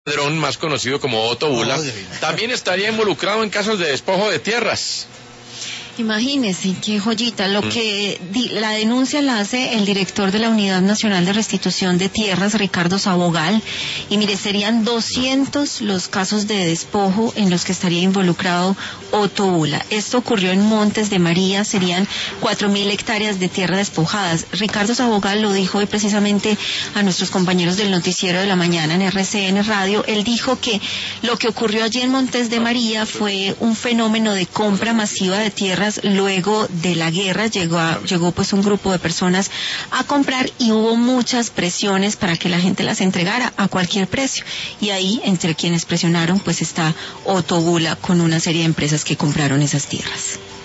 ladrón más conocido como Otto Bula, también estaría involucrado en casos de despojo de tierras. Imagínese, qué joyita. La denuncia la hace el director de la Unidad Nacional de Restitución de Tierras, Ricardo Sabogal, y mire, serían 200 los casos de despojo en los que estaría involucrado Otto Bula. Esto ocurrió en Montes de María, serían 4.000 hectáreas de tierra despojadas. Ricardo Sabogal lo dijo hoy precisamente a nuestros compañeros del Noticiero de la Mañana en RCN Radio. Él dijo que lo que ocurrió allí en Montes de María fue un fenómeno de compra masiva de tierras. Luego de la guerra llegó pues un grupo de personas a comprar y hubo muchas presiones para que la gente las entregara a cualquier precio, y ahí entre quienes presionaron pues está Otto Bula con una serie de empresas que compraron esas tierras.